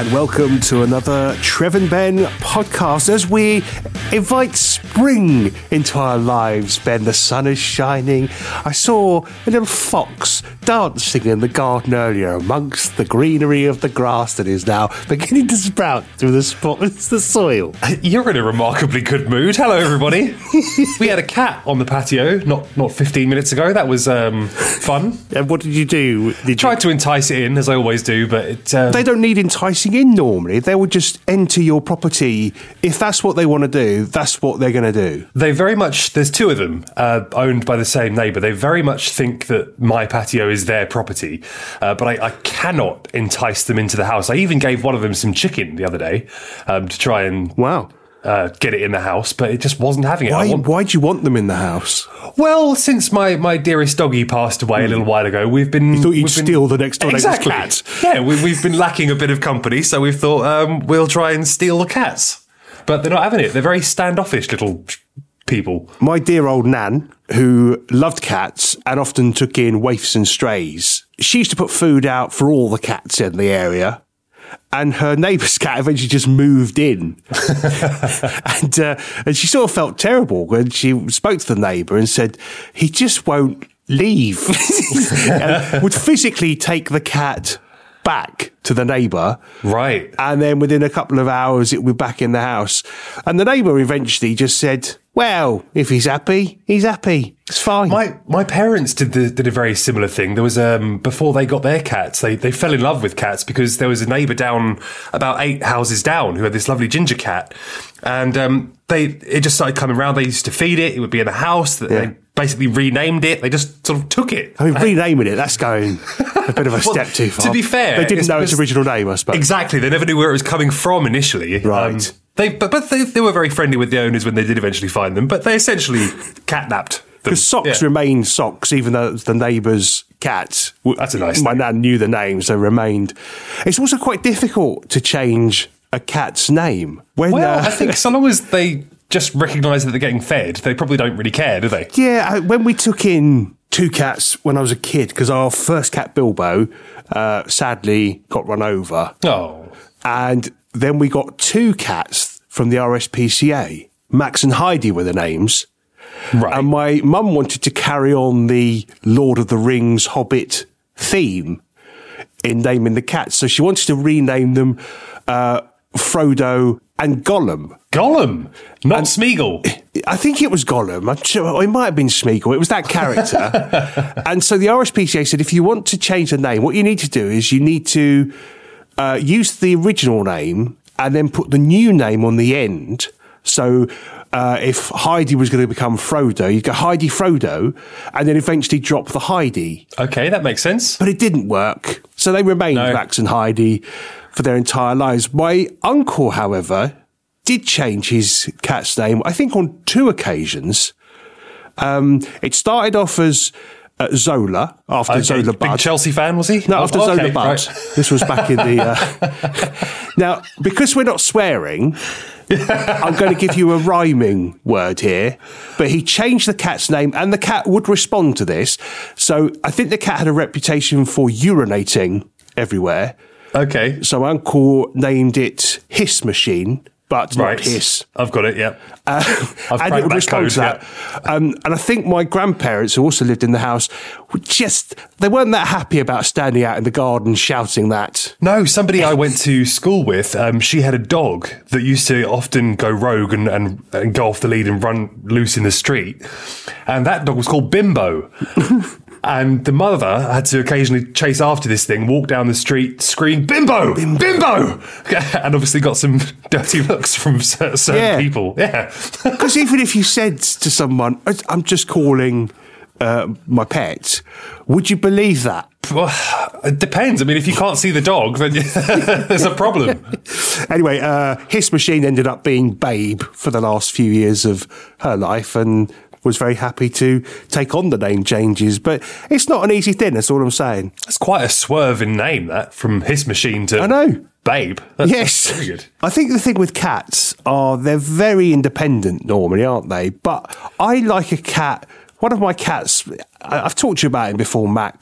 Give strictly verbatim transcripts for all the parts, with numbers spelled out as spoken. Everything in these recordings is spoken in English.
and welcome to another Trev and Ben podcast as we invite spring into our lives. Ben, the sun is shining. I saw a little fox dancing in the garden earlier amongst the greenery of the grass that is now beginning to sprout through the, spot, the soil. You're in a remarkably good mood. Hello, everybody. We had a cat on the patio not not fifteen minutes ago. That was um, fun. And what did you do? Did Tried you... to entice it in, as I always do, but it... Um... They don't need enticing in normally. They will just enter your property. If that's what they want to do, that's what they're going to do. They very much... There's two of them uh, owned by the same neighbour. They very much think that my patio is their property, uh, but I, I cannot entice them into the house. I even gave one of them some chicken the other day um, to try and... Wow. Uh, get it in the house, but it just wasn't having it. Why, want... why do you want them in the house? Well, since my, my dearest doggy passed away mm. a little while ago, we've been... You thought you'd been... steal the next door exactly. neighbour's cat. Yeah, we, we've been lacking a bit of company, so we've thought um, we'll try and steal the cats. But they're not having it. They're very standoffish little people. My dear old Nan, who loved cats and often took in waifs and strays, she used to put food out for all the cats in the area. And her neighbour's cat eventually just moved in. and uh, and she sort of felt terrible when she spoke to the neighbour and said, he just won't leave. And would physically take the cat back to the neighbour. Right. And then within a couple of hours, it would be back in the house. And the neighbour eventually just said, well, if he's happy, he's happy. It's fine. My my parents did the, did a very similar thing. There was um before they got their cats, they they fell in love with cats because there was a neighbour down about eight houses down who had this lovely ginger cat, and um they it just started coming around. They used to feed it. It would be in the house. That yeah. They basically renamed it. They just sort of took it. I mean, renaming it, that's going a bit of a step well, too far. To be fair, they didn't it's know its original name, I suppose. Exactly. They never knew where it was coming from initially. Right. Um, They, but but they, they were very friendly with the owners when they did eventually find them, but they essentially catnapped them. Because socks yeah. remained socks, even though it was the neighbour's cat. That's a nice My name. nan knew the name, so remained. It's also quite difficult to change a cat's name. When, well, uh, I think so long as they just recognise that they're getting fed, they probably don't really care, do they? Yeah, when we took in two cats when I was a kid, because our first cat, Bilbo, uh, sadly got run over. Oh. And then we got two cats from the R S P C A. Max and Heidi were the names. Right. And my mum wanted to carry on the Lord of the Rings Hobbit theme in naming the cats. So she wanted to rename them uh, Frodo and Gollum. Gollum, not and Smeagol. I think it was Gollum. I'm sure it might have been Smeagol. It was that character. And so the R S P C A said, if you want to change the name, what you need to do is you need to uh, use the original name and then put the new name on the end. So uh, if Heidi was going to become Frodo, you'd go Heidi Frodo, and then eventually drop the Heidi. Okay, that makes sense. But it didn't work. So they remained no. Max and Heidi for their entire lives. My uncle, however, did change his cat's name, I think on two occasions. Um, it started off as uh, Zola, after okay, Zola big Bud. Chelsea fan, was he? No, oh, after okay, Zola Bud. Right. This was back in the... Uh... Now, because we're not swearing, I'm going to give you a rhyming word here, but he changed the cat's name and the cat would respond to this. So I think the cat had a reputation for urinating everywhere. Okay. So my uncle named it Hiss Machine, but right. not Hiss. I've got it, yeah. Uh, I've and it would that respond code, to that. Yeah. Um, and I think my grandparents, who also lived in the house, were just, they weren't that happy about standing out in the garden shouting that. No, somebody I went to school with, um, she had a dog that used to often go rogue and, and, and go off the lead and run loose in the street. And that dog was called Bimbo. And the mother had to occasionally chase after this thing, walk down the street, scream, Bimbo! Bimbo! Bimbo! And obviously got some dirty looks from certain yeah. people. Yeah. Because even if you said to someone, I'm just calling uh, my pet, would you believe that? Well, it depends. I mean, if you can't see the dog, then there's a problem. Anyway, uh, Hiss Machine ended up being Babe for the last few years of her life and was very happy to take on the name changes. But it's not an easy thing, that's all I'm saying. It's quite a swerve in name, that, from Hiss Machine to I know. Babe. That's yes. Very good. I think the thing with cats are they're very independent normally, aren't they? But I like a cat. One of my cats, I've talked to you about him before, Max.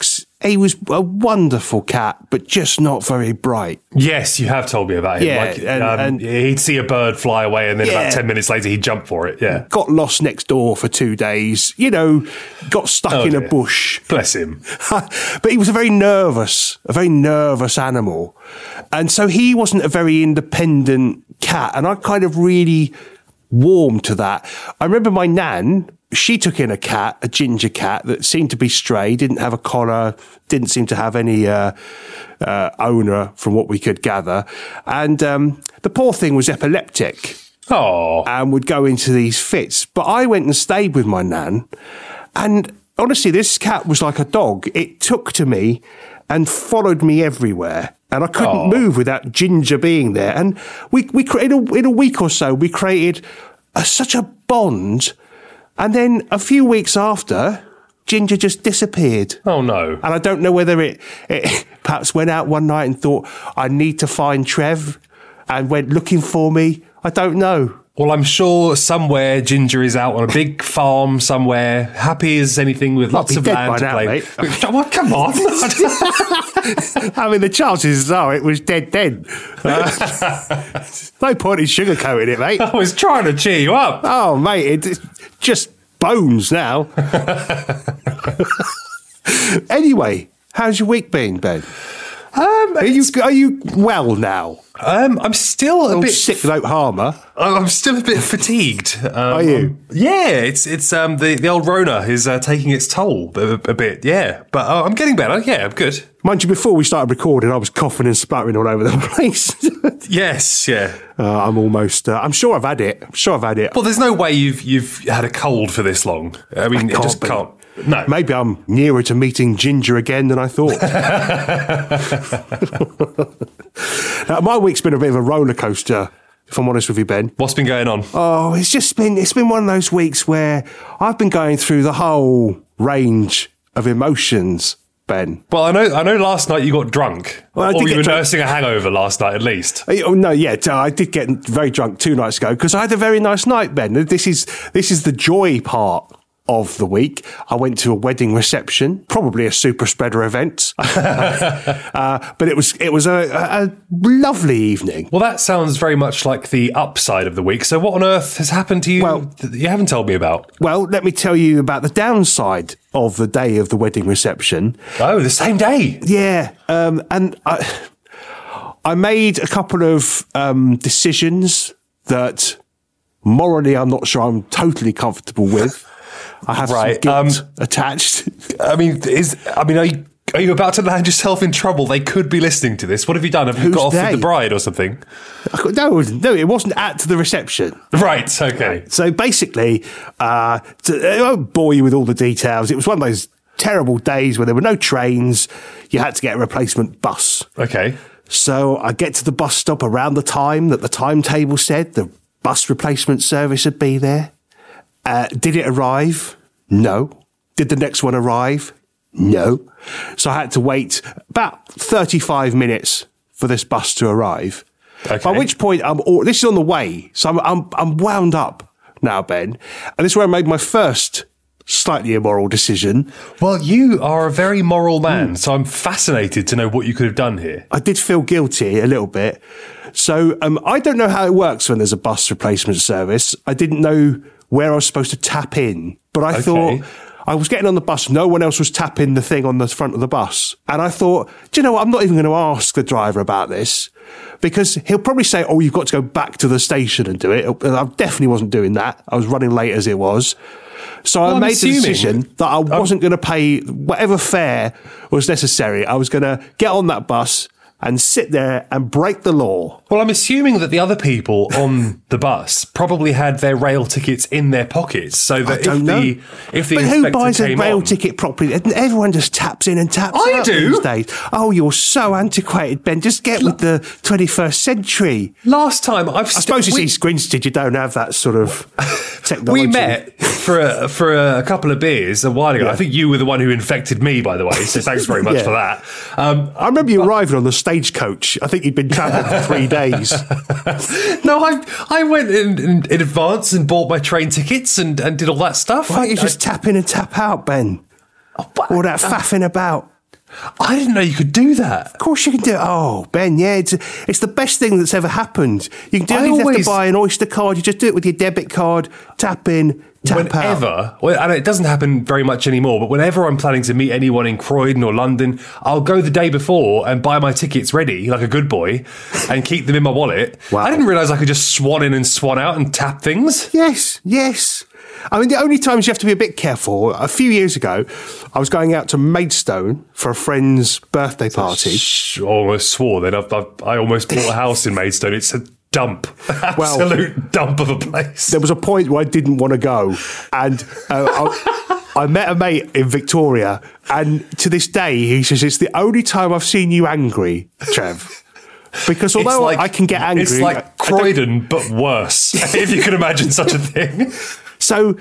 he was a wonderful cat, but just not very bright. Yes, you have told me about him. Yeah, like, and- um, and- he'd see a bird fly away, and then Yeah. about ten minutes later, he'd jump for it. Yeah. Got lost next door for two days. You know, got stuck Oh, in a dear. bush. Bless him. But he was a very nervous, a very nervous animal. And so he wasn't a very independent cat. And I kind of really warmed to that. I remember my nan, she took in a cat, a ginger cat that seemed to be stray, didn't have a collar, didn't seem to have any uh, uh, owner from what we could gather. And um, the poor thing was epileptic Oh, and would go into these fits. But I went and stayed with my nan, and honestly, this cat was like a dog. It took to me and followed me everywhere, and I couldn't Aw. move without Ginger being there. And we, we cre- in a, in a week or so, we created a, such a bond. And then a few weeks after, Ginger just disappeared. oh no. And I don't know whether it, it perhaps went out one night and thought, I need to find Trev, and went looking for me. I don't know. Well, I'm sure somewhere Ginger is out on a big farm somewhere, happy as anything with lots be of dead land by to now, play. mate. What? Come on. I mean, the chances are it was dead then. Uh, no point in sugarcoating it, mate. I was trying to cheer you up. Oh, mate, it's just bones now. Anyway, how's your week been, Ben? Um, Are you are you well now? um, I'm still a Oh, bit sick note harmer. I'm still a bit fatigued. Um, Are you? Yeah, it's it's um the, the old Rona is uh, taking its toll a, a bit. Yeah, but uh, I'm getting better. Yeah, I'm good. Mind you, before we started recording, I was coughing and spluttering all over the place. Yes, yeah. uh, I'm almost. Uh, I'm sure I've had it. I'm sure I've had it. Well, there's no way you've you've had a cold for this long. I mean, it can't just be. can't. No. Maybe I'm nearer to meeting Ginger again than I thought. Now, my week's been a bit of a roller coaster, if I'm honest with you, Ben. What's been going on? Oh, it's just been it's been one of those weeks where I've been going through the whole range of emotions, Ben. Well, I know I know. Last night you got drunk, Well, I did or you get were drunk. nursing a hangover last night, at least. Oh no, yeah, t- I did get very drunk two nights ago because I had a very nice night, Ben. This is this is the joy part of the week. I went to a wedding reception, probably a super spreader event, uh, but it was it was a, a, a lovely evening. Well, that sounds very much like the upside of the week. So, what on earth has happened to you Well- that you haven't told me about? Well, let me tell you about the downside of the day of the wedding reception. Oh, the same day. Yeah, um, and I, I made a couple of um, decisions that morally I'm not sure I'm totally comfortable with. I have Right, some guilt um, attached. I mean, is I mean, are you, are you about to land yourself in trouble? They could be listening to this. What have you done? Have you Who's got off with they? the bride or something? No, no, it wasn't at the reception. Right. Okay. So basically, uh, to, I won't bore you with all the details. It was one of those terrible days where there were no trains. You had to get a replacement bus. Okay. So I get to the bus stop around the time that the timetable said the bus replacement service would be there. Uh, did it arrive? No. Did the next one arrive? No. So I had to wait about thirty-five minutes for this bus to arrive. Okay. By which point, I'm all, this is on the way. So I'm, I'm, I'm wound up now, Ben. And this is where I made my first slightly immoral decision. Well, you are a very moral man, so I'm fascinated to know what you could have done here. I did feel guilty a little bit. So um, I don't know how it works when there's a bus replacement service. I didn't know where I was supposed to tap in, but I Okay. thought I was getting on the bus. No one else was tapping the thing on the front of the bus. And I thought, do you know what? I'm not even going to ask the driver about this because he'll probably say, oh, you've got to go back to the station and do it. And I definitely wasn't doing that. I was running late as it was. So Well, I I'm made assuming- the decision that I wasn't going to pay whatever fare was necessary. I was going to get on that bus and sit there and break the law. Well, I'm assuming that the other people on the bus probably had their rail tickets in their pockets, so that if don't know. the if the But who inspector buys a came rail on, ticket properly? Everyone just taps in and taps I out do. these days. Oh, you're so antiquated, Ben. Just get with the twenty-first century. last time I've I suppose it's we, East Grinstead. You don't have that sort of technology. we met for a, for a couple of beers a while ago. Yeah. I think you were the one who infected me, by the way. So thanks very much Yeah. for that. Um, I remember you arriving on the stagecoach. I think you'd been travelling for three days. no, I I went in, in, in advance and bought my train tickets and, and did all that stuff. Why don't you I- just tap in and tap out, Ben? I- All that faffing about. I didn't know you could do that. Of course you can do it. Oh, Ben, yeah, it's, it's the best thing that's ever happened. You can do it. You don't have to buy an Oyster card. You just do it with your debit card, tap in, tap whenever, out. Well, and it doesn't happen very much anymore, but whenever I'm planning to meet anyone in Croydon or London, I'll go the day before and buy my tickets ready, like a good boy, and keep them in my wallet. Wow. I didn't realise I could just swan in and swan out and tap things. Yes, yes. I mean, the only times you have to be a bit careful, a few years ago, I was going out to Maidstone for a friend's birthday party. Shh, almost swore then. I, I, I almost bought a house in Maidstone. It's a dump. Absolute well, dump of a place. There was a point where I didn't want to go. And uh, I, I met a mate in Victoria. And to this day, he says, it's the only time I've seen you angry, Trev. Because although like, I can get angry... It's like Croydon, but worse, if you can imagine such a thing. So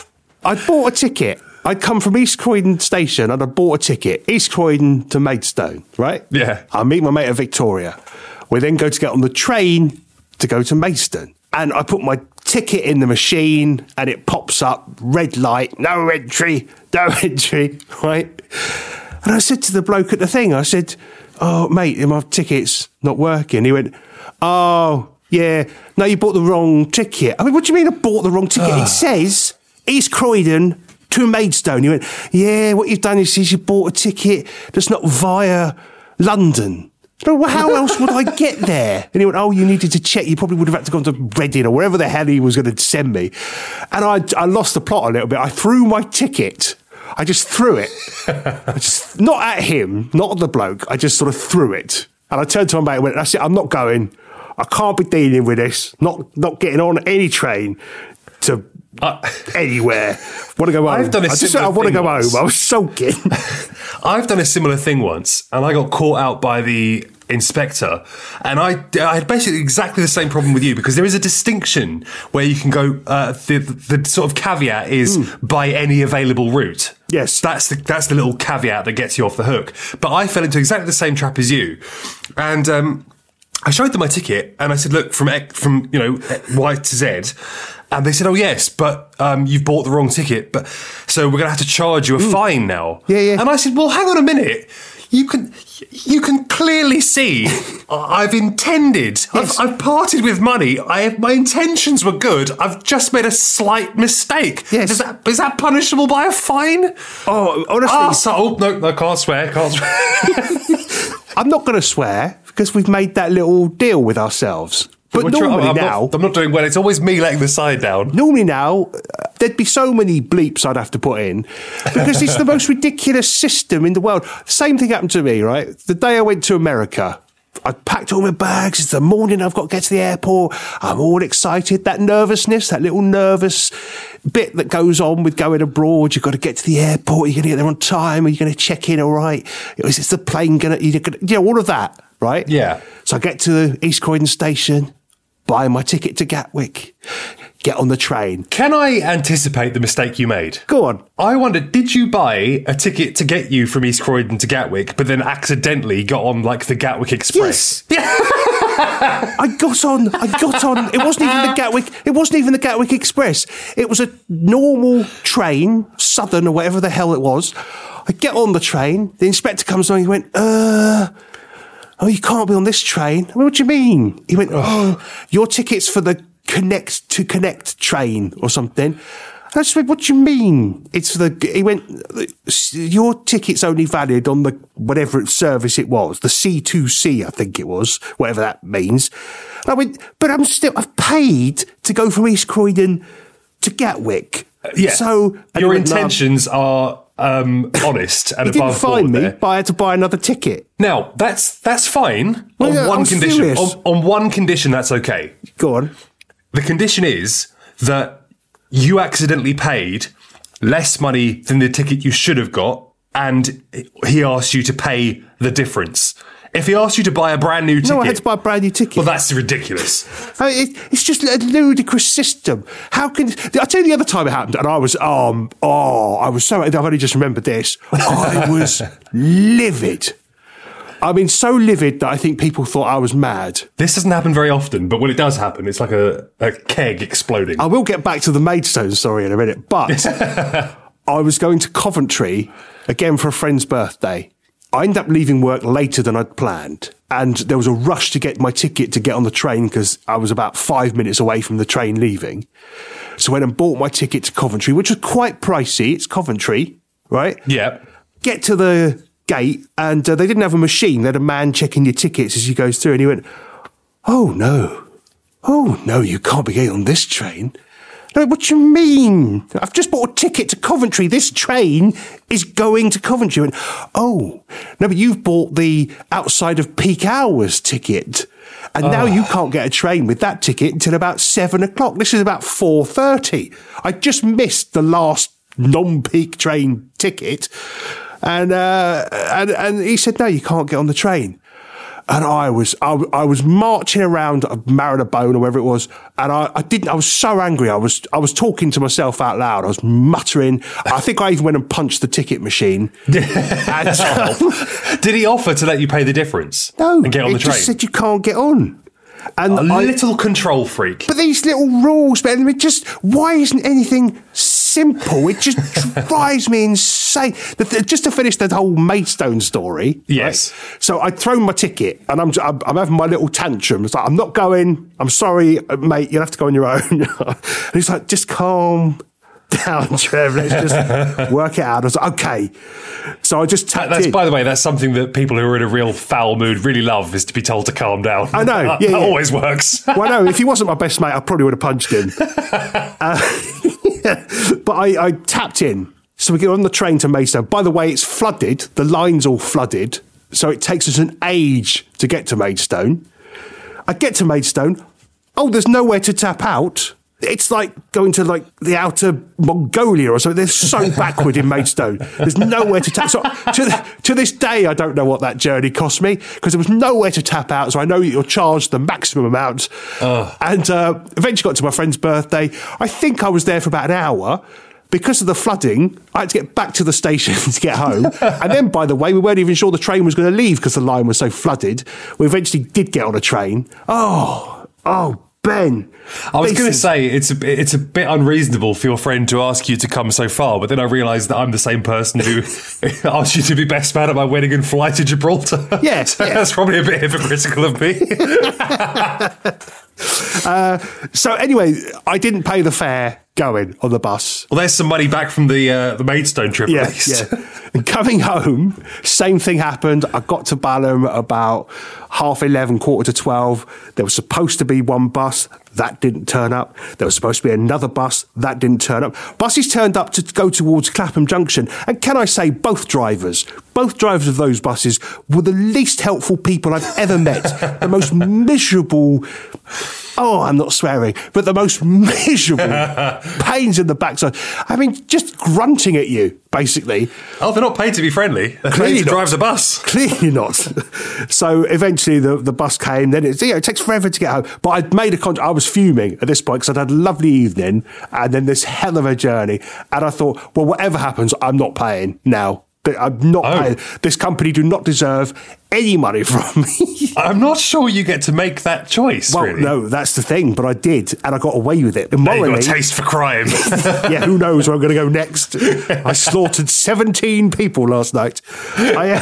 I bought a ticket. I'd come from East Croydon station and I bought a ticket, East Croydon to Maidstone, right? Yeah. I meet my mate at Victoria. We then go to get on the train to go to Maidstone. And I put my ticket in the machine and it pops up, red light, no entry, no entry, right? And I said to the bloke at the thing, I said, oh, mate, my ticket's not working. He went, oh... yeah, no, you bought the wrong ticket. I mean, what do you mean I bought the wrong ticket? It says East Croydon to Maidstone. You went, yeah, what you've done is you bought a ticket that's not via London. So well, how else would I get there? And he went, oh, you needed to check. You probably would have had to go to Reading or wherever the hell he was going to send me. And I, I lost the plot a little bit. I threw my ticket. I just threw it. I just, not at him, not at the bloke. I just sort of threw it. And I turned to my mate and went, that's it, I'm not going. I can't be dealing with this. Not not getting on any train to uh, anywhere. Want to go home? I've done a I just said I want to go once. home. I was sulking. I've done a similar thing once, and I got caught out by the inspector. And I, I had basically exactly the same problem with you, because there is a distinction where you can go. Uh, the, the sort of caveat is mm. by any available route. Yes, that's the that's the little caveat that gets you off the hook. But I fell into exactly the same trap as you, and. Um, I showed them my ticket and I said, look, from, from you know, Y to Z. And they said, oh, yes, but um, you've bought the wrong ticket. But so we're going to have to charge you a mm. fine now. Yeah, yeah. And I said, well, hang on a minute. You can you can clearly see I've intended, yes. I've, I've parted with money. I have, my intentions were good. I've just made a slight mistake. Yes. Is that, is that punishable by a fine? Oh, honestly. Oh, so, oh no, no, can't swear, can't swear. I'm not going to swear because we've made that little deal with ourselves. But We're normally trying, I'm now... Not, I'm not doing well. It's always me letting the side down. Normally now, uh, there'd be so many bleeps I'd have to put in because it's the most ridiculous system in the world. Same thing happened to me, right? The day I went to America, I packed all my bags. It's the morning I've got to get to the airport. I'm all excited. That nervousness, that little nervous bit that goes on with going abroad. You've got to get to the airport. You're going to get there on time. Are you going to check in all right? Is this the plane going to... You know, all of that, right? Yeah. So I get to the East Croydon station, buy my ticket to Gatwick, get on the train. Can I anticipate the mistake you made? Go on. I wondered, did you buy a ticket to get you from East Croydon to Gatwick, but then accidentally got on, like, the Gatwick Express? Yes. I got on, I got on. It wasn't even the Gatwick, it wasn't even the Gatwick Express. It was a normal train, Southern or whatever the hell it was. I get on the train, the inspector comes on, he went, uh... oh, you can't be on this train. I mean, what do you mean? He went, oh, your ticket's for the Connect to Connect train or something. I just went, what do you mean? It's the, he went, your ticket's only valid on the, whatever service it was, the C two C, I think it was, whatever that means. I went, but I'm still, I've paid to go from East Croydon to Gatwick. Uh, yeah. So, your intentions no, are... Um, honest and he above didn't find me, there. but I had to buy another ticket. Now that's that's fine well, on yeah, one I'm condition. On, on one condition, that's okay. Go on. The condition is that you accidentally paid less money than the ticket you should have got, and he asked you to pay the difference. If he asked you to buy a brand new ticket... No, I had to buy a brand new ticket. Well, that's ridiculous. I mean, it, it's just a ludicrous system. How can... I'll tell you the other time it happened, and I was... Um, oh, I was so... I've only just remembered this. I was livid. I mean, so livid that I think people thought I was mad. This doesn't happen very often, but when it does happen, it's like a, a keg exploding. I will get back to the Maidstone story in a minute, but I was going to Coventry, again, for a friend's birthday. I ended up leaving work later than I'd planned. And there was a rush to get my ticket to get on the train because I was about five minutes away from the train leaving. So I went and bought my ticket to Coventry, which was quite pricey. It's Coventry, right? Yeah. Get to the gate and uh, they didn't have a machine. They had a man checking your tickets as you goes through. And he went, oh, no. Oh, no, you can't be getting on this train. No, what do you mean? I've just bought a ticket to Coventry. This train is going to Coventry. And, oh, no, but you've bought the outside of peak hours ticket. And oh. now you can't get a train with that ticket until about seven o'clock. This is about four thirty. I just missed the last non-peak train ticket. And, uh, and, and he said, no, you can't get on the train. And I was, I, I was marching around Marylebone or wherever it was. And I, I didn't, I was so angry. I was, I was talking to myself out loud. I was muttering. I think I even went and punched the ticket machine. and, oh. Did he offer to let you pay the difference? No. And get on the train? He just said you can't get on. And a I, little control freak. But these little rules, man, I mean, just, why isn't anything simple? It just drives me insane. The, the, just to finish the whole Maidstone story. Yes. Right? So I'd thrown my ticket and I'm, I'm, I'm having my little tantrum. It's like, I'm not going. I'm sorry, mate. You'll have to go on your own. And he's like, just calm down, Trev. Let's just work it out. I was like, okay. So I just tapped that's, in. By the way, that's something that people who are in a real foul mood really love, is to be told to calm down. I know. Yeah, that yeah. always works. Well, no, if he wasn't my best mate, I probably would have punched him. uh, yeah. But I, I tapped in. So we get on the train to Maidstone. By the way, it's flooded. The line's all flooded. So it takes us an age to get to Maidstone. I get to Maidstone. Oh, there's nowhere to tap out. It's like going to like the outer Mongolia or something. They're so backward in Maidstone. There's nowhere to tap. So to, to this day, I don't know what that journey cost me because there was nowhere to tap out. So I know you're charged the maximum amount. Oh. And uh, eventually got to my friend's birthday. I think I was there for about an hour. Because of the flooding, I had to get back to the station to get home. And then, by the way, we weren't even sure the train was going to leave because the line was so flooded. We eventually did get on a train. Oh, oh, Ben. I was going to say, it's a, it's a bit unreasonable for your friend to ask you to come so far, but then I realised that I'm the same person who asked you to be best man at my wedding and fly to Gibraltar. Yes. So yeah. That's probably a bit hypocritical of me. uh, so anyway, I didn't pay the fare going on the bus. Well, there's some money back from the uh, the Maidstone trip, yeah, at least. Yeah. And coming home, same thing happened. I got to Balham at about half eleven, quarter to twelve. There was supposed to be one bus. That didn't turn up. There was supposed to be another bus. That didn't turn up. Buses turned up to go towards Clapham Junction. And can I say, both drivers, both drivers of those buses were the least helpful people I've ever met. The most miserable... Oh, I'm not swearing, but the most miserable pains in the backside. I mean, just grunting at you, basically. Oh, they're not paid to be friendly. They're Clearly paid to not. drive the bus. Clearly not. So eventually the, the bus came. Then it, you know, it takes forever to get home. But I'd made a contract. I was fuming at this point because I'd had a lovely evening and then this hell of a journey. And I thought, well, whatever happens, I'm not paying now. I'm not oh. paying. This company do not deserve any money from me. I'm not sure you get to make that choice, Well, really. no, that's the thing, but I did, and I got away with it. Now Morally, you've got a taste for crime. yeah, who knows where I'm going to go next? I slaughtered seventeen people last night. I,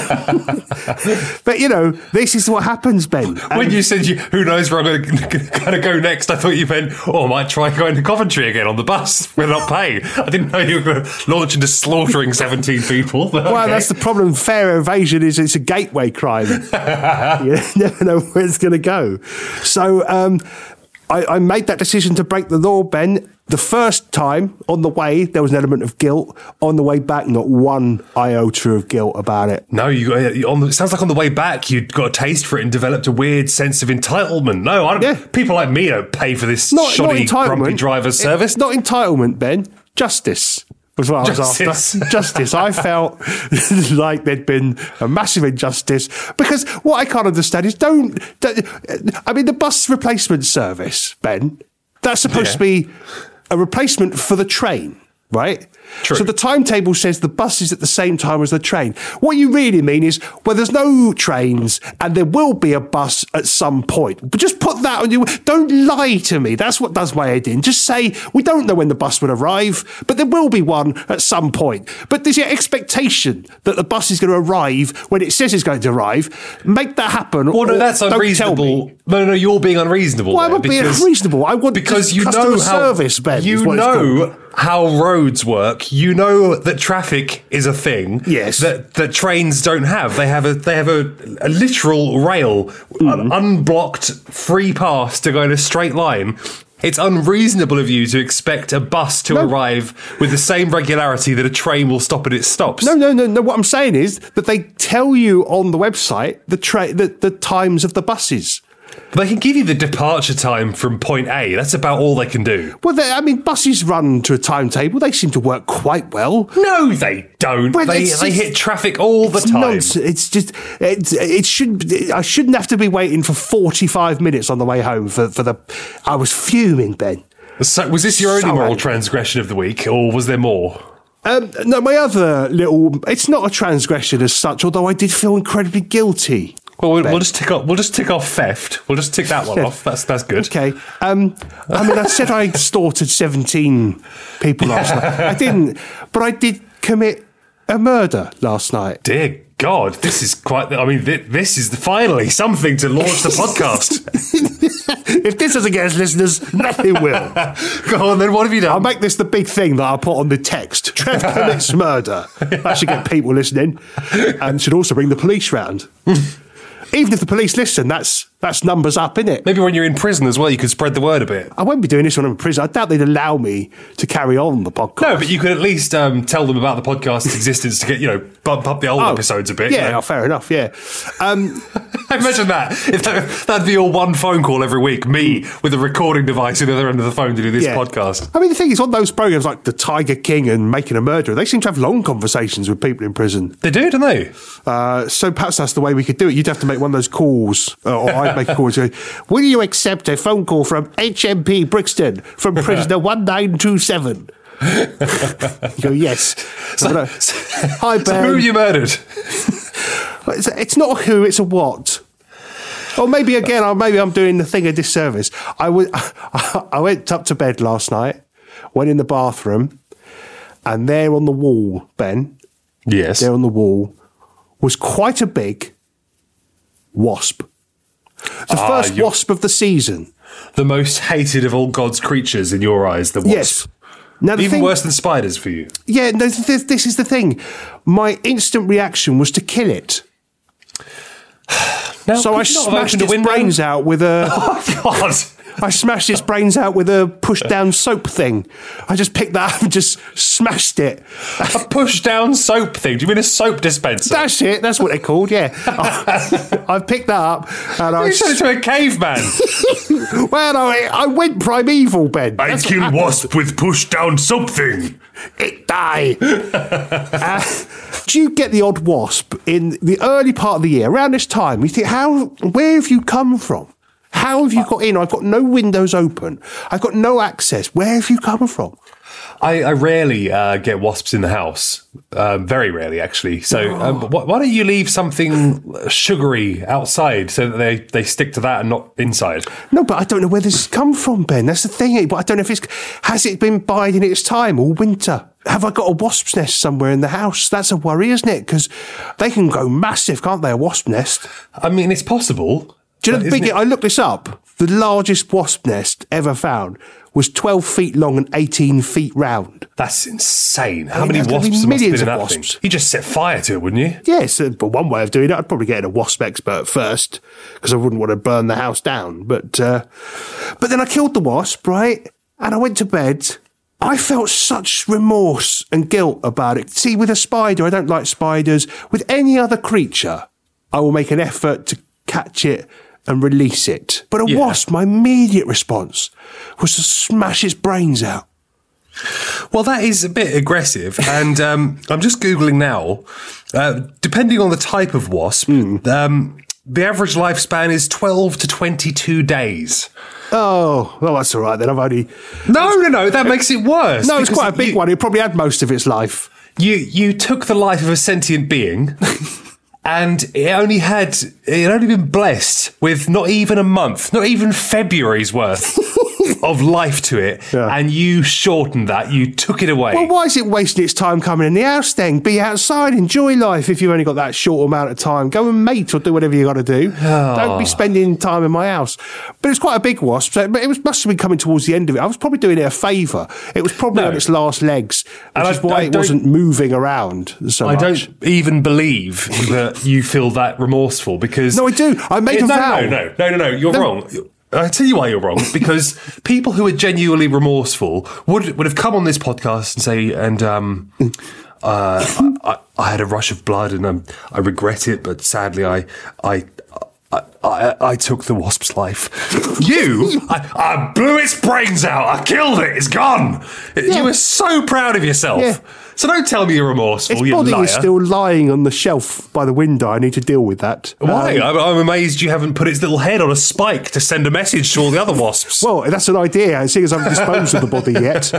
uh, but, you know, this is what happens, Ben. When And- you said, you, who knows where I'm going to go next, I thought you meant, oh, I might try going to Coventry again on the bus. We're not paying. I didn't know you were going to launch into slaughtering seventeen people. But Well, okay. that's the problem. Fare evasion is it's a gateway crime. You never know where it's going to go. So um, I, I made that decision to break the law, Ben. The first time on the way, there was an element of guilt. On the way back, not one iota of guilt about it. No, you, uh, on the, it sounds like on the way back, you'd got a taste for it and developed a weird sense of entitlement. No, I don't, Yeah. people like me don't pay for this Not, not shoddy, grumpy entitlement. driver's It- service. Not entitlement, Ben. Justice was what I was Justice. after. Justice. I felt like there'd been a massive injustice because what I can't understand is don't, don't I mean, the bus replacement service, Ben, that's supposed Yeah. to be a replacement for the train, right? True. So the timetable says the bus is at the same time as the train. What you really mean is, well, there's no trains and there will be a bus at some point. But just put that on you. Don't lie to me. That's what does my head in. Just say, we don't know when the bus will arrive, but there will be one at some point. But there's your expectation that the bus is going to arrive when it says it's going to arrive. Make that happen. Well, no, that's unreasonable. No, no, you're being unreasonable. Why am I being unreasonable? I want because you customer know how, service, Ben. You know how roads work. You know that traffic is a thing. Yes. That that trains don't have. They have a they have a, a literal rail, mm. an unblocked free pass to go in a straight line. It's unreasonable of you to expect a bus to no. arrive with the same regularity that a train will stop at its stops. No, no, no, no. What I'm saying is that they tell you on the website the tra- the, the times of the buses. They can give you the departure time from point A. That's about all they can do. Well, I mean, buses run to a timetable. They seem to work quite well. No, they don't. Well, they they hit traffic all the time. Nonsense. It's just it, it should. I shouldn't have to be waiting for forty-five minutes on the way home for, for the. I was fuming, Ben. So, was this your only so moral angry. transgression of the week, or was there more? Um, no, my other little. It's not a transgression as such, although I did feel incredibly guilty. Well, we'll, we'll just tick off. We'll just tick off theft. We'll just tick that one off. That's that's good. Okay. Um, I mean, I said I slaughtered seventeen people last night. I didn't, but I did commit a murder last night. Dear God, this is quite. I mean, this is finally something to launch the podcast. If this doesn't get us listeners, nothing will. Go on, then. What have you done? I'll make this the big thing that I'll put on the text. Trev commits murder. That should get people listening, and should also bring the police round. Even if the police listen, that's that's numbers up, innit? Maybe when you're in prison as well, you could spread the word a bit. I won't be doing this when I'm in prison. I doubt they'd allow me to carry on the podcast. No, but you could at least um, tell them about the podcast's existence to get, you know, bump up the old oh, episodes a bit. Yeah, you know? oh, fair enough, yeah. Um, Imagine that. If that. That'd be your one phone call every week, me with a recording device at the other end of the phone to do this yeah. podcast. I mean, the thing is, on those programs like The Tiger King and Making a Murderer, they seem to have long conversations with people in prison. They do, don't they? Uh, so perhaps that's the way we could do it. You'd have to make one of those calls, uh, or I'd make a call and say, will you accept a phone call from H M P Brixton from prisoner one nine two seven? You go, yes. So, so, Hi, Ben. So who you murdered? It's, it's not a who, it's a what. Or maybe, again, or maybe I'm doing the thing a disservice. I, w- I went up to bed last night, went in the bathroom, and there on the wall, Ben, yes, there on the wall, was quite a big wasp. The ah, first wasp of the season. The most hated of all God's creatures in your eyes, the wasp. Yes. Now, the Even thing, worse than spiders for you. Yeah, no, this, this is the thing. My instant reaction was to kill it. Now, so I smashed its brains out with a... Oh, God. I smashed its brains out with a push-down soap thing. I just picked that up and just smashed it. A push-down soap thing? Do you mean a soap dispenser? That's it. That's what they're called, yeah. I, I picked that up and I... You said it to a caveman. Well, I, I went primeval, Ben. I That's kill wasp with push-down soap thing. It die. uh, do you get the odd wasp in the early part of the year, around this time? You think, how? Where have you come from? How have you got in? I've got no windows open. I've got no access. Where have you come from? I, I rarely uh, get wasps in the house. Um, very rarely, actually. So oh. um, wh- why don't you leave something sugary outside so that they, they stick to that and not inside? No, but I don't know where this has come from, Ben. That's the thing. But I don't know if it's... Has it been biding its time all winter? Have I got a wasp's nest somewhere in the house? That's a worry, isn't it? Because they can go massive, can't they, a wasp nest? I mean, it's possible. Do you know the big... I looked this up. The largest wasp nest ever found was twelve feet long and eighteen feet round. That's insane. How I mean, many wasps must have been in that wasps. thing? You just set fire to it, wouldn't you? Yes, but one way of doing it, I'd probably get in a wasp expert first because I wouldn't want to burn the house down. But uh, but then I killed the wasp, right? And I went to bed. I felt such remorse and guilt about it. See, with a spider, I don't like spiders. With any other creature, I will make an effort to catch it and release it. But a yeah. wasp, my immediate response was to smash its brains out. Well, that is a bit aggressive. And um, I'm just Googling now. Uh, depending on the type of wasp, mm. um, The average lifespan is twelve to twenty-two days. Oh, well, that's all right then. I've only... No, no, no, that makes it worse. No, it's quite a big you, one. It probably had most of its life. You you took the life of a sentient being... And it only had, it had only been blessed with not even a month, not even February's worth of life to it. Yeah. And you shortened that, you took it away. Well, why is it wasting its time coming in the house then? Be outside, enjoy life if you've only got that short amount of time. Go and mate or do whatever you got to do. Oh. Don't be spending time in my house. But it's quite a big wasp, so, but it was, must have been coming towards the end of it. I was probably doing it a favour. It was probably no. on its last legs, which and is I, why I it wasn't moving around so I much. I don't even believe that you feel that remorseful because... No, I do. I made it, a no, vow. No, no, no, no, no, you're no. wrong. I tell you why you're wrong. Because people who are genuinely remorseful would would have come on this podcast and say, and um, uh, I, I, I had a rush of blood and um, I regret it, but sadly I I. I, I, I took the wasp's life. You, I, I blew its brains out. I killed it. It's gone. Yeah. You were so proud of yourself. Yeah. So don't tell me you're remorseful, its you body liar. Is still lying on the shelf by the window. I need to deal with that. Why? Um, I'm, I'm amazed you haven't put its little head on a spike to send a message to all the other wasps. Well, that's an idea, seeing as I haven't disposed of the body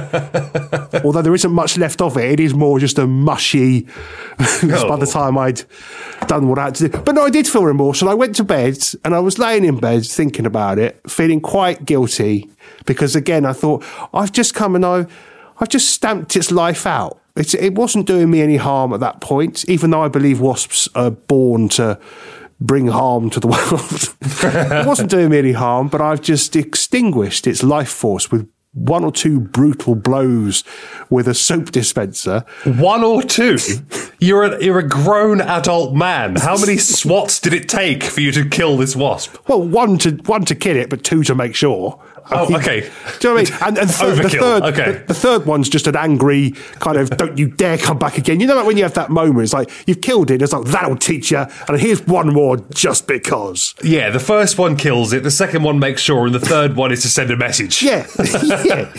yet. Although there isn't much left of it, it is more just a mushy oh. by the time I'd done what I had to do. But no, I did feel remorse, and I went to bed, and I was laying in bed thinking about it, feeling quite guilty, because again, I thought, I've just come and I've, I've just stamped its life out. It's, it wasn't doing me any harm at that point, even though I believe wasps are born to bring harm to the world. It wasn't doing me any harm, but I've just extinguished its life force with one or two brutal blows with a soap dispenser. One or two? You're a, you're a grown adult man. How many swats did it take for you to kill this wasp? Well, one to one to kill it, but two to make sure. Oh, okay. Do you know what I mean? And, and th- Overkill. The third, okay. The, the third one's just an angry kind of, don't you dare come back again. You know, like when you have that moment, it's like, you've killed it. It's like, that'll teach you. And here's one more just because. Yeah, the first one kills it. The second one makes sure. And the third one is to send a message. Yeah. yeah.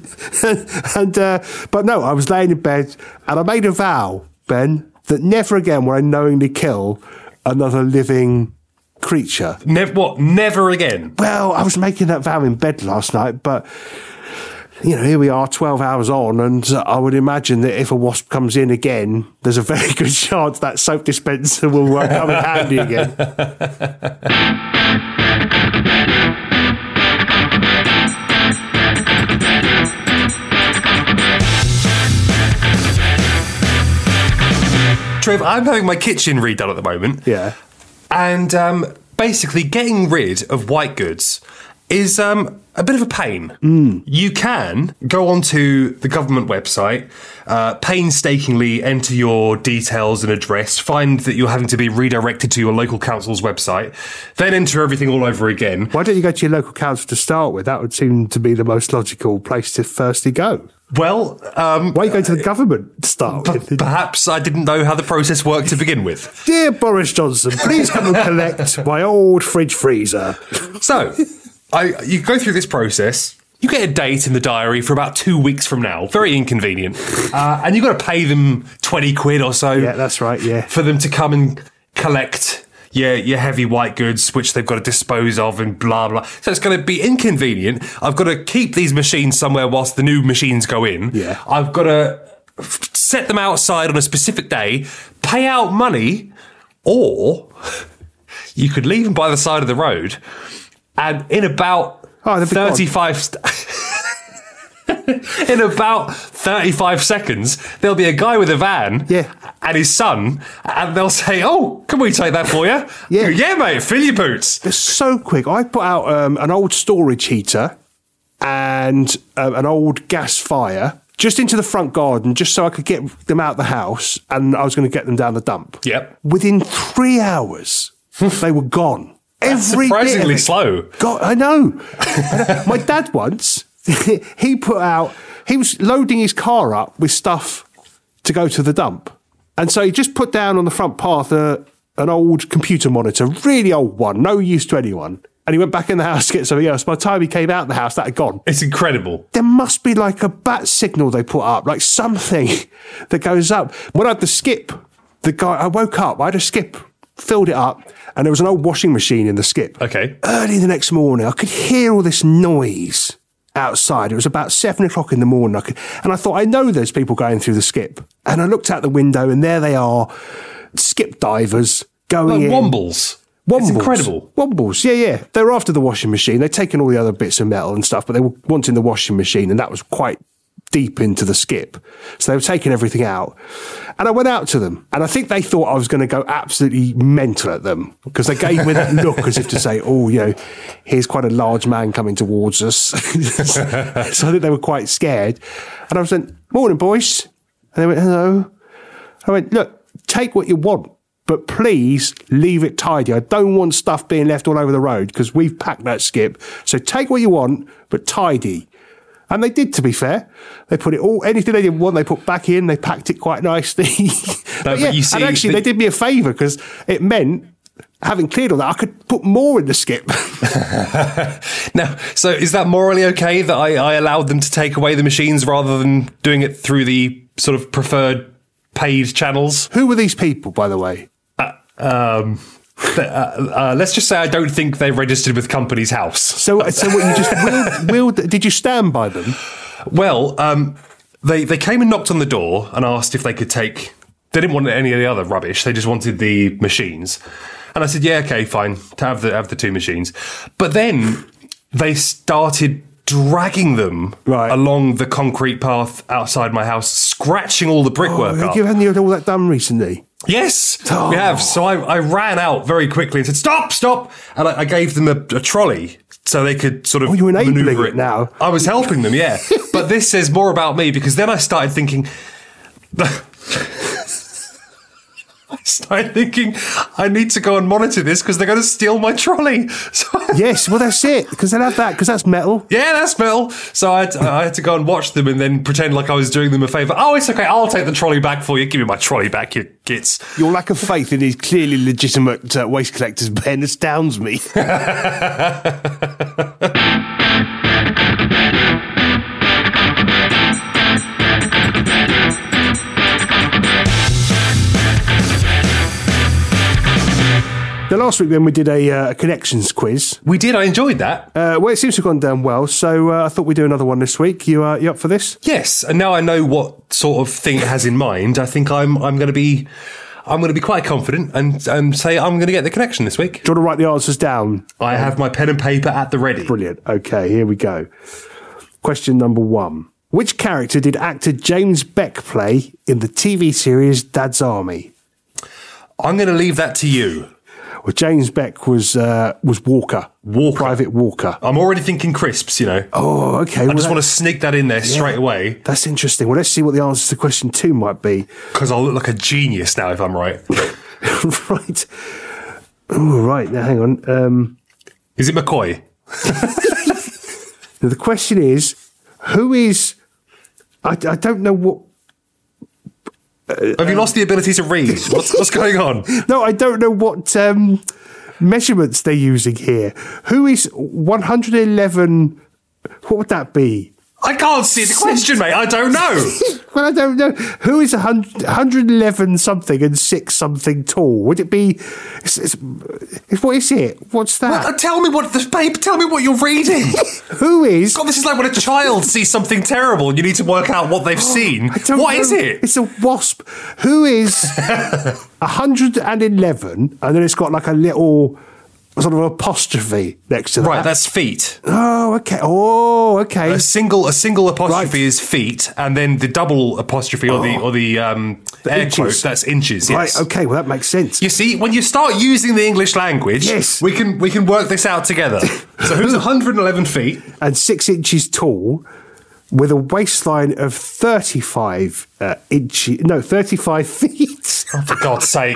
and, uh, but no, I was laying in bed and I made a vow, Ben, that never again will I knowingly kill another living creature. Never what? Never again? Well, I was making that vow in bed last night, but, you know, here we are twelve hours on, and uh, I would imagine that if a wasp comes in again, there's a very good chance that soap dispenser will uh, come in handy again. Trev, I'm having my kitchen redone at the moment. Yeah. And um, basically, getting rid of white goods is um, a bit of a pain. Mm. You can go onto the government website, uh, painstakingly enter your details and address, find that you're having to be redirected to your local council's website, then enter everything all over again. Why don't you go to your local council to start with? That would seem to be the most logical place to firstly go. Well, um, why are you going to the government to start p- with? Perhaps I didn't know how the process worked to begin with. Dear Boris Johnson, please come and collect my old fridge freezer. So, I, you go through this process. You get a date in the diary for about two weeks from now. Very inconvenient. Uh, and you've got to pay them twenty quid or so. Yeah, that's right, yeah. For them to come and collect your, your heavy white goods, which they've got to dispose of and blah, blah. So it's going to be inconvenient. I've got to keep these machines somewhere whilst the new machines go in. Yeah. I've got to set them outside on a specific day, pay out money, or you could leave them by the side of the road, and in about oh, thirty-five... St- in about thirty-five seconds, there'll be a guy with a van yeah. and his son, and they'll say, oh, can we take that for you? Yeah, yeah mate, fill your boots. They're so quick. I put out um, an old storage heater and uh, an old gas fire just into the front garden, just so I could get them out the house, and I was going to get them down the dump. Yep. Within three hours, they were gone. That's Every surprisingly bit of it. slow. God, I know. My dad once, he put out, he was loading his car up with stuff to go to the dump. And so he just put down on the front path a, an old computer monitor, really old one, no use to anyone. And he went back in the house to get something else. By the time he came out of the house, that had gone. It's incredible. There must be like a bat signal they put up, like something that goes up. When I had the skip, the guy, I woke up, I had a skip filled it up, and there was an old washing machine in the skip. Okay. Early the next morning, I could hear all this noise outside. It was about seven o'clock in the morning. I could, and I thought, I know there's people going through the skip. And I looked out the window, and there they are, skip divers going Like in. Wombles. Wombles. It's incredible. Wombles, yeah, yeah. They were after the washing machine. They'd taken all the other bits of metal and stuff, but they were wanting the washing machine, and that was quite deep into the skip. So they were taking everything out. And I went out to them, and I think they thought I was going to go absolutely mental at them, because they gave me that look as if to say, oh, you know, here's quite a large man coming towards us. So I think they were quite scared. And I was like, morning, boys. And they went, hello. I went, look, take what you want, but please leave it tidy. I don't want stuff being left all over the road, because we've packed that skip. So take what you want, but tidy. And they did, to be fair. They put it all, anything they didn't want, they put back in. They packed it quite nicely. No, but yeah, but you see, and actually, the- they did me a favour, because it meant, having cleared all that, I could put more in the skip. Now, so is that morally okay that I, I allowed them to take away the machines rather than doing it through the sort of preferred paid channels? Who were these people, by the way? Um, uh, uh, let's just say I don't think they registered with Company's House. So, so what you just willed, willed, did you stand by them? Well, um, they they came and knocked on the door and asked if they could take. They didn't want any of the other rubbish. They just wanted the machines. And I said, yeah, okay, fine, to have the have the two machines. But then they started dragging them Right. along the concrete path outside my house, scratching all the brickwork Oh, up. you haven't had all that done recently? Yes, Oh. we have. So I, I ran out very quickly and said, stop, stop. And I, I gave them a, a trolley so they could sort of Oh, you're enabling maneuver it now. I was helping them, yeah. But this says more about me, because then I started thinking... I started thinking, I need to go and monitor this because they're going to steal my trolley. So I- Yes, well, that's it, because they'll have that, because that's metal. yeah, that's metal. So I had, to, I had to go and watch them and then pretend like I was doing them a favour. Oh, it's okay. I'll take the trolley back for you. Give me my trolley back, you gits. Your lack of faith in these clearly legitimate uh, waste collectors, Ben, astounds me. Now, last week, then, we did a uh, connections quiz. We did. I enjoyed that. Uh, well, it seems to have gone down well, so uh, I thought we'd do another one this week. You, uh, you up for this? Yes, and now I know what sort of thing it has in mind. I think I'm I'm going to be I'm going to be quite confident and and say I'm going to get the connection this week. Do you want to write the answers down? I have my pen and paper at the ready. Brilliant. Okay, here we go. Question number one. Which character did actor James Beck play in the T V series Dad's Army? I'm going to leave that to you. Well, James Beck was uh, was Walker. Walker. Private Walker. I'm already thinking crisps, you know. Oh, okay. I just want to sneak that in there straight away That's interesting. Well, let's see what the answer to question two might be. because I'll look like a genius now if I'm right. Right. Oh, right. Now, hang on. Um, Is it McCoy? now the question is, who is... I, I don't know what... Have you lost the ability to read? What's, what's going on? No, I don't know what um, measurements they're using here. Who is one hundred eleven... What would that be? I can't see the question, mate. I don't know. Well, I don't know. Who is one hundred, one hundred eleven something and six something tall? Would it be... It's, it's, it's, what is it? What's that? Uh, tell me what the babe. Tell me what you're reading. Who is... God, this is like when a child sees something terrible and you need to work out what they've seen. I don't What know. is it? It's a wasp. Who is one hundred eleven and then it's got like a little sort of apostrophe next to that? Right, that's feet. Oh, okay. Oh, okay. A single a single apostrophe Right. is feet, and then the double apostrophe or the or the um, air inches. quote that's inches. Yes. Right, okay. Well, that makes sense. You see, when you start using the English language, Yes. we can we can work this out together. So who's one hundred eleven feet? And six inches tall with a waistline of thirty-five uh, inches. No, thirty-five feet. Oh, for God's sake.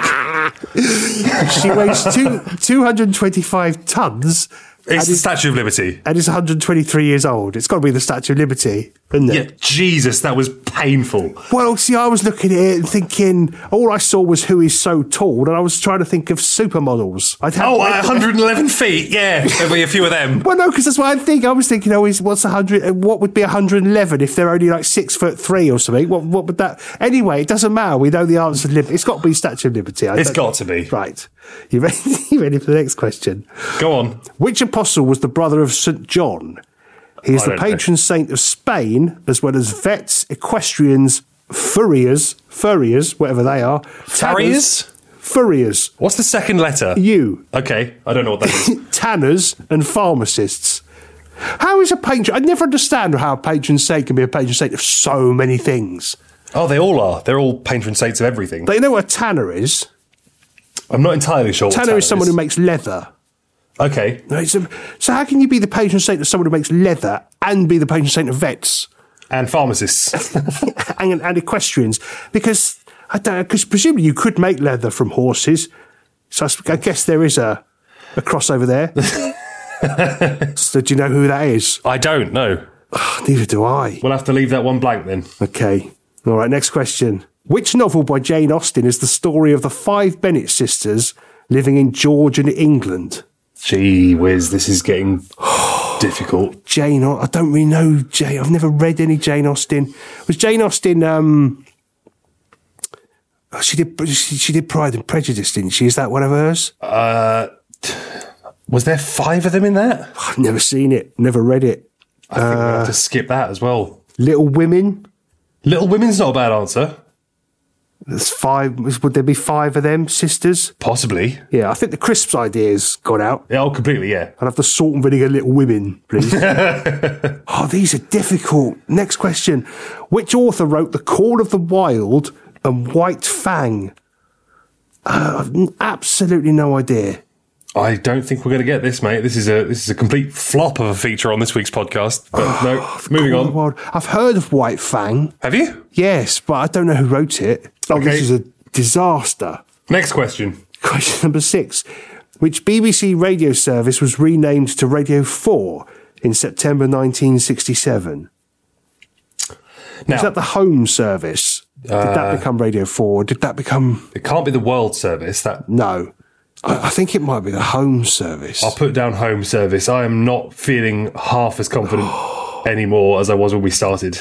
She weighs two, two hundred twenty-five tons It's the Statue of Liberty. and is one hundred twenty-three years old. It's got to be the Statue of Liberty. isn't it? Yeah, Jesus, that was painful. Well, see, I was looking at it and thinking, all I saw was Who Is So Tall, and I was trying to think of supermodels. I'd have Oh, uh, one hundred eleven feet. Yeah, there'll be a few of them. Well, no, because that's what I think. I was thinking, oh, is what's a hundred? What would be one hundred eleven if they're only like six foot three or something? What what would that? Anyway, it doesn't matter. We know the answer. It's got to be Statue of Liberty. I It's don't- got to be. Right. You ready? You ready for the next question? Go on. Which apostle was the brother of Saint John? He is I the don't know. patron saint of Spain, as well as vets, equestrians, furriers, furriers, whatever they are. Farriers? Furriers. What's the second letter? You. Okay, I don't know what that is. Tanners and pharmacists. How is a patron... I never understand how a patron saint can be a patron saint of so many things. Oh, they all are. They're all patron saints of everything. But you know what a tanner is? I'm not entirely sure what Tanner, tanner is someone who makes leather. Okay. No, it's a- so how can you be the patron saint of someone who makes leather and be the patron saint of vets And pharmacists. and, and equestrians? Because I don't. Because presumably you could make leather from horses. So I, s- I guess there is a a crossover there. So do you know who that is? I don't know. Neither do I. We'll have to leave that one blank then. Okay. All right. Next question. Which novel by Jane Austen is the story of the five Bennet sisters living in Georgian England? Gee whiz, this is getting difficult. Jane, Au- I don't really know Jane. I've never read any Jane Austen. Was Jane Austen? Um, oh, she did. She, she did Pride and Prejudice, didn't she? Is that one of hers? Uh, was there five of them in that? I've never seen it. Never read it. I think we'll have to skip that as well. Little Women. Little Women's not a bad answer. There's five. Would there be five of them sisters? Possibly. Yeah, I think the crisps idea's gone out. Yeah, oh, completely, yeah. I'd have the salt and vinegar Little Women, please. Oh, these are difficult. Next question. Which author wrote The Call of the Wild and White Fang? Uh, I've n- absolutely no idea. I don't think we're going to get this, mate. This is a this is a complete flop of a feature on this week's podcast. But no, moving Call of the on. Wild. I've heard of White Fang. Have you? Yes, but I don't know who wrote it. Oh, Okay. this is a disaster. Next question. Question number six. Which B B C radio service was renamed to Radio four in September nineteen sixty-seven? Now, Is that the home service? Did that become Radio four? Did that become... it can't be the World Service. That No. I, I think it might be the home service. I'll put down Home Service. I am not feeling half as confident anymore as I was when we started.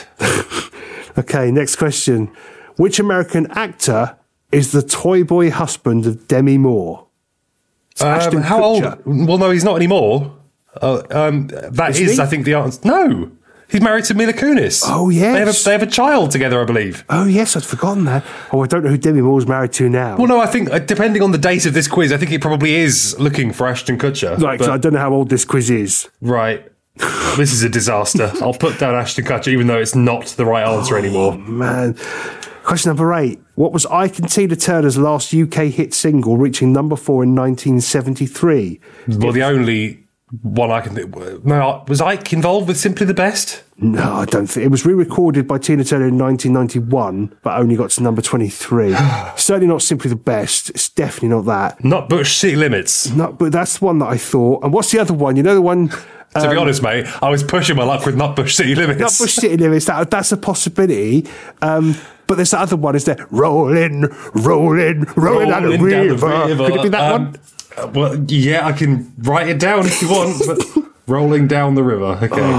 Okay, next question. Which American actor is the toy boy husband of Demi Moore? It's Um, Ashton how Kutcher. old? Well, no, he's not anymore. Uh, um, that Is is, he? I think, the answer. No, he's married to Mila Kunis. Oh, yes. They have a, they have a child together, I believe. Oh, yes, I'd forgotten that. Oh, I don't know who Demi Moore's married to now. Well, no, I think, uh, depending on the date of this quiz, I think he probably is looking for Ashton Kutcher. Right, 'cause But- I don't know how old this quiz is. right. This is a disaster. I'll put down Ashton Kutcher, even though it's not the right answer anymore. Man. Question number eight. What was Ike and Tina Turner's last U K hit single, reaching number four in nineteen seventy-three? Well, the only one I can think. No, was Ike involved with Simply the Best? No, I don't think. It was re-recorded by Tina Turner in nineteen ninety-one, but only got to number twenty-three. Certainly not Simply the Best. It's definitely not that. Not Bush City Limits. No, but that's the one that I thought. And what's the other one? You know the one... To be honest, mate, I was pushing my luck with Not Bush City Limits. Not Bush City Limits. That, that's a possibility. Um, but there's that other one. Is there rolling, rolling, rolling, down the Rolling down the river? river. Could it be that Um, one? uh, Well, yeah, I can write it down if you want. But rolling down the river.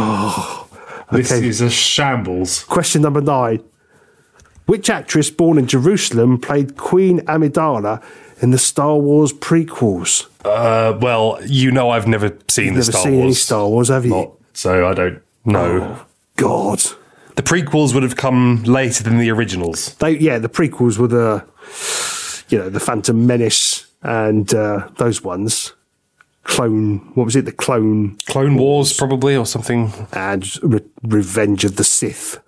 Okay. This okay. is a shambles. Question number nine. Which actress born in Jerusalem played Queen Amidala in the Star Wars prequels? Uh, well, you know I've never seen the Never Star seen Wars. any Star Wars, have you? Not, so I don't know. Oh, God. The prequels would have come later than the originals. They, yeah, the prequels were the, you know, the Phantom Menace and uh, those ones. Clone, what was it? The Clone Clone Wars, probably, or something. and Re- Revenge of the Sith.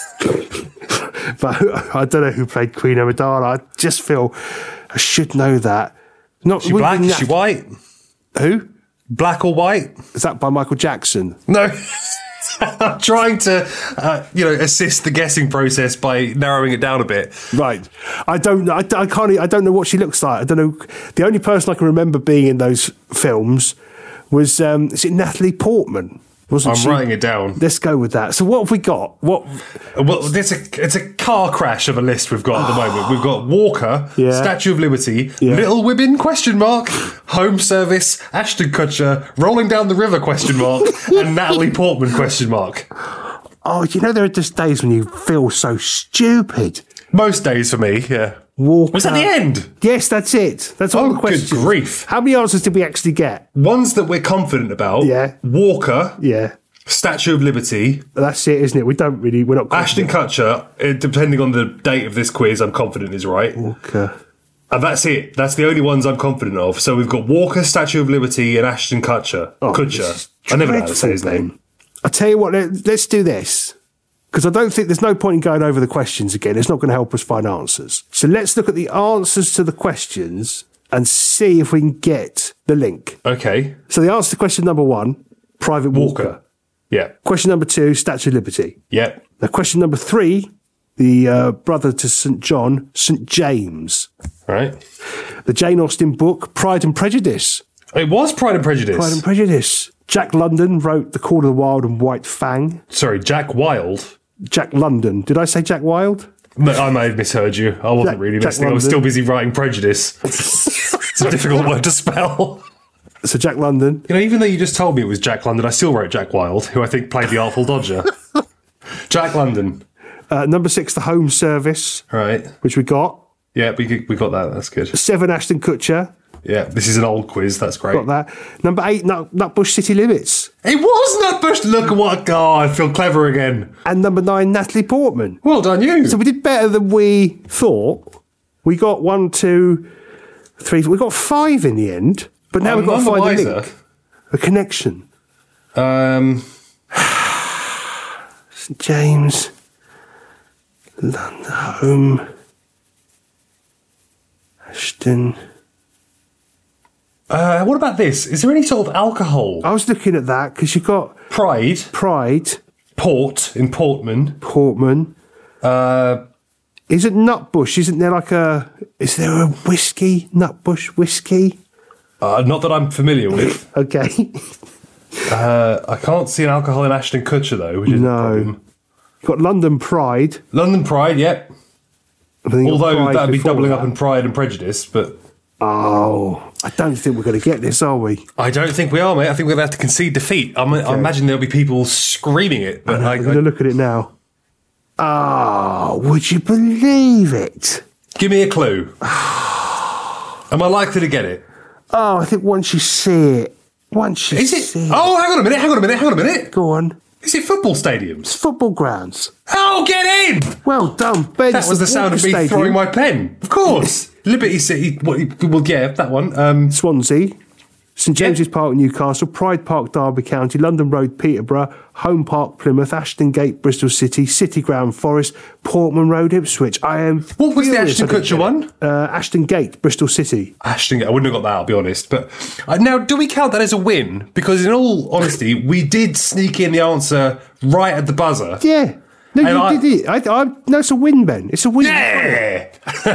But I don't know who played Queen Amidala. I just feel I should know that. Not Is she black? Is she white? Who? Black or white? Is that by Michael Jackson? No. I'm trying to, uh, you know, assist the guessing process by narrowing it down a bit. Right. I don't know. I, I can't. I don't know what she looks like. I don't know. The only person I can remember being in those films was um, is it Natalie Portman? Wasn't I'm she? writing it down. Let's go with that. So what have we got? What? Well, it's a it's a car crash of a list we've got at the moment. We've got Walker, Yeah. Statue of Liberty, Yeah. Little Women question mark, Home Service, Ashton Kutcher, Rolling Down the River question mark, and Natalie Portman question mark. Oh, you know, there are just days when you feel so stupid. Most days for me, yeah. Walker. Was that the end? Yes, that's it. That's all Oh, the good questions. grief. How many answers did we actually get? Ones that we're confident about. Yeah. Walker, Yeah, Statue of Liberty, that's it, isn't it? We don't really, we're not Ashton Kutcher, eh, depending on the date of this quiz, I'm confident is right. Walker. And that's it. That's the only ones I'm confident of. So we've got Walker, Statue of Liberty, and Ashton Kutcher. Oh, Kutcher. this is I never know how to say his dreadful, name. Ben. I'll tell you what, let, let's do this. Because I don't think there's no point in going over the questions again. It's not going to help us find answers. So let's look at the answers to the questions and see if we can get the link. Okay. So the answer to question number one, Private Walker. Walker. Yeah. Question number two, Statue of Liberty. Yeah. Now, question number three, the uh, brother to Saint John, Saint James. Right. The Jane Austen book, Pride and Prejudice. It was Pride and Prejudice. Pride and Prejudice. Jack London wrote The Call of the Wild and White Fang. Sorry, Jack Wilde. Jack London. Did I say Jack Wilde? No, I may have misheard you. I wasn't Jack- really Jack listening. I was London. still busy writing Prejudice. It's a difficult word to spell. So Jack London. You know, even though you just told me it was Jack London, I still wrote Jack Wilde, who I think played the Artful Dodger. Jack London. Uh, number six, The Home Service, Right. which we got. Yeah, we we got that. That's good. Seven, Ashton Kutcher. Yeah, this is an old quiz. That's great. Got that. Number eight, Nut, Nutbush City Limits. It was Nutbush. Look at what. Oh, I feel clever again. And number nine, Natalie Portman. Well done, you. So we did better than we thought. We got one, two, three. We got five in the end. But now I'm we've got to none the find a wiser. link, a connection. Um, Saint James, London Home, Ashton. uh, what about this? Is there any sort of alcohol? I was looking at that because you got Pride, Pride, Port in Portman. Portman. Uh, Isn't Nutbush? Isn't there like a? Is there a whiskey? Nutbush whiskey? uh, not that I'm familiar with. Okay. Uh, I can't see an alcohol in Ashton Kutcher though, which is No. a problem. You've got London Pride. London Pride, yep. and then you've got Although Pride that'd be before doubling that. up in Pride and Prejudice, but Oh, I don't think we're going to get this, are we? I don't think we are, mate. I think we're going to have to concede defeat. I'm, I imagine there'll be people screaming it, but I, I'm going to I, look at it now. Oh, would you believe it? give me a clue. Am I likely to get it? Oh, I think once you see it, once you Is see it? Oh, hang on a minute, hang on a minute, hang on a minute. Go on. Is it football stadiums? Football grounds. Oh, get in! Well done, Ben. That was the sound of me Stadium. throwing my pen. Of course. Liberty City, what, well, yeah, that one. Um, Swansea, St James's Park, Newcastle, Pride Park, Derby County, London Road, Peterborough, Home Park, Plymouth, Ashton Gate, Bristol City, City Ground, Forest, Portman Road, Ipswich. I am. what was the furious Ashton I didn't Kutcher get it. one? Uh, Ashton Gate, Bristol City. Ashton, I wouldn't have got that, I'll be honest. But uh, now, do we count that as a win? Because in all honesty, we did sneak in the answer right at the buzzer. Yeah. No, And you I- did it. I, I, no, it's a win, Ben. It's a win. Yeah!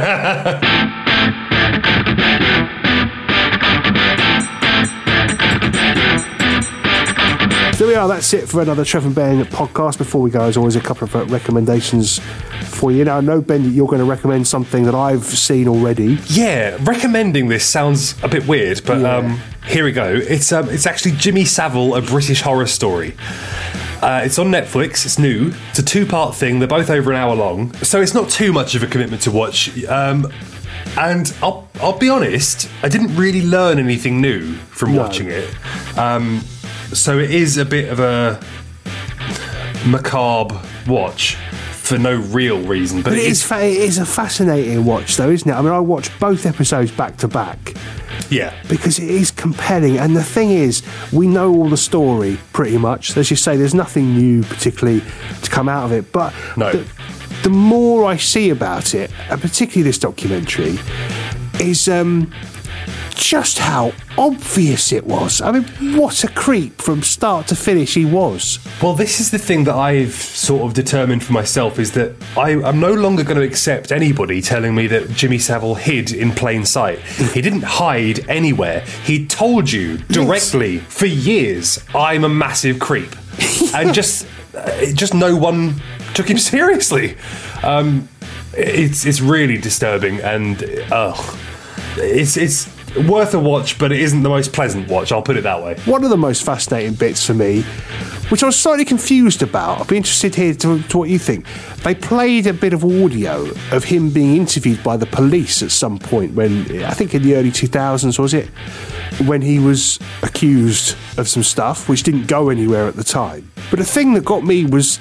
So there we are. That's it for another Trevor and Ben podcast. Before we go, as always, a couple of uh, recommendations for you. Now, I know, Ben, that you're going to recommend something that I've seen already. Yeah, recommending this sounds a bit weird, but Yeah. um, here we go. It's um, it's actually Jimmy Savile, A British Horror Story. Uh, it's on Netflix. It's new. It's a two-part thing. They're both over an hour long, so it's not too much of a commitment to watch. Um, and I'll I'll be honest, I didn't really learn anything new from No. watching it. Um, so it is a bit of a macabre watch for no real reason, but, But it is, fa- it is a fascinating watch, though, isn't it? I mean, I watched both episodes back to back yeah. because it is compelling. And the thing is, we know all the story pretty much. As you say, there's nothing new particularly to come out of it. But No. the, the more I see about it, and particularly this documentary, is um, just how obvious it was. I mean, what a creep from start to finish he was. Well, this is the thing that I've sort of determined for myself, is that I, I'm no longer going to accept anybody telling me that Jimmy Savile hid in plain sight. He didn't hide anywhere. He told you directly yes. for years, I'm a massive creep. And just, uh, just no one took him seriously. Um, it's it's really disturbing, and uh, it's it's worth a watch, but it isn't the most pleasant watch, I'll put it that way. One of the most fascinating bits for me, which I was slightly confused about, I'd be interested here to, to what you think. They played a bit of audio of him being interviewed by the police at some point when, I think in the early two thousands, was it? When he was accused of some stuff, which didn't go anywhere at the time. But the thing that got me was,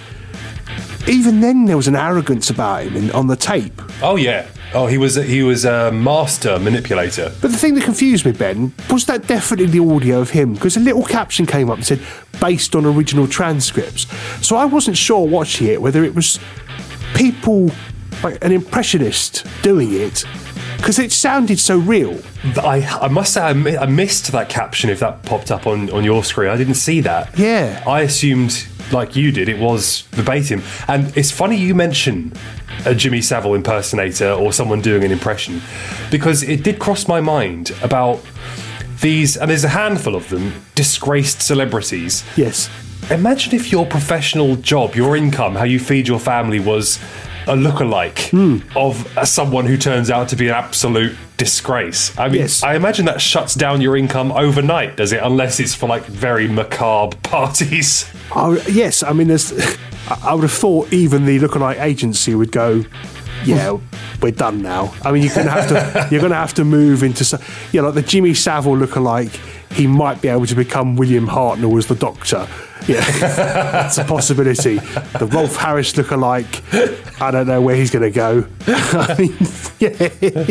even then there was an arrogance about him in, on the tape. Oh, yeah. Oh, he was he was a master manipulator. But the thing that confused me, Ben, was that definitely the audio of him? Because a little caption came up and said, based on original transcripts. So I wasn't sure watching it whether it was people, like an impressionist doing it, because it sounded so real. I, I must say I, mi- I missed that caption if that popped up on, on your screen. I didn't see that. Yeah. I assumed, like you did, it was verbatim. And it's funny you mention a Jimmy Savile impersonator or someone doing an impression, because it did cross my mind about these, and there's a handful of them, disgraced celebrities. Yes. Imagine if your professional job, your income, how you feed your family was a lookalike mm. of uh, someone who turns out to be an absolute disgrace. I mean, yes. I imagine that shuts down your income overnight, does it? Unless it's for like very macabre parties. Oh, yes, I mean, there's, I would have thought even the lookalike agency would go, yeah, we're done now. I mean, you're going to have to you're going to have to move into, some, you know, like the Jimmy Savile lookalike. He might be able to become William Hartnell as the Doctor. Yeah, that's a possibility. The Rolf Harris lookalike, I don't know where he's going to go. I mean, yeah.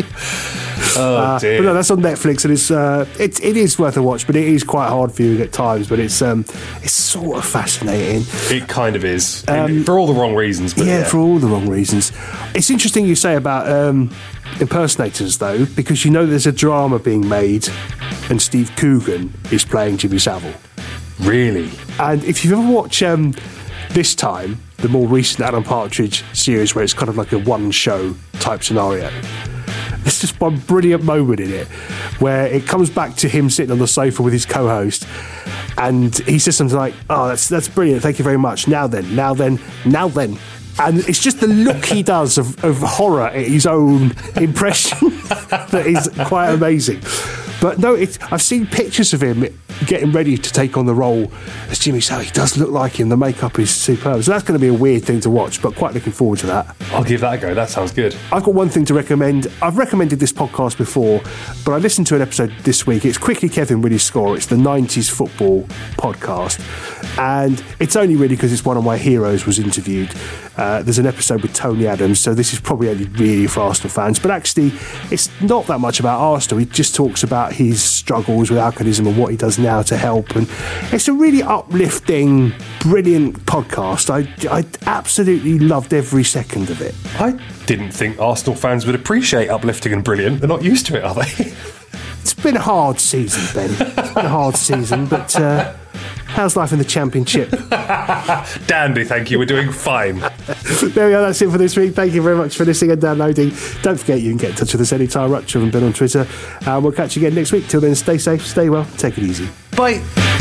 Oh uh, dear. But no, that's on Netflix, and it's uh, it it is worth a watch, but it is quite hard viewing at times. But it's um, it's sort of fascinating. It kind of is, um, for all the wrong reasons. But yeah, yeah, for all the wrong reasons. It's interesting you say about um, impersonators, though, because you know there's a drama being made, and Steve Coogan is playing Jimmy Savile. Really? And if you ever watch um, This Time, the more recent Alan Partridge series, where it's kind of like a one-show type scenario, there's just one brilliant moment in it where it comes back to him sitting on the sofa with his co-host, and he says something like, oh, that's that's brilliant, thank you very much. Now then, now then, now then. And it's just the look he does of, of horror at his own impression that is quite amazing. But no, it's, I've seen pictures of him getting ready to take on the role as Jimmy Savile. He does look like him. The makeup is superb. So that's going to be a weird thing to watch, but quite looking forward to that. I'll give that a go. That sounds good. I've got one thing to recommend. I've recommended this podcast before, but I listened to an episode this week. It's Quickly Kevin, Really Score. It's the nineties football podcast. And it's only really because it's one of my heroes was interviewed. Uh, there's an episode with Tony Adams, so this is probably only really for Arsenal fans. But actually, it's not that much about Arsenal. He just talks about his struggles with alcoholism and what he does now to help. And it's a really uplifting, brilliant podcast. I, I absolutely loved every second of it. I didn't think Arsenal fans would appreciate uplifting and brilliant. They're not used to it, are they? It's been a hard season, Ben. It's been a hard season, but uh, how's life in the Championship? Dandy, thank you. We're doing fine. There we go. That's it for this week. Thank you very much for listening and downloading. Don't forget you can get in touch with us anytime. Rutcher and Ben on Twitter. Uh, we'll catch you again next week. Till then, stay safe, stay well, take it easy. Bye.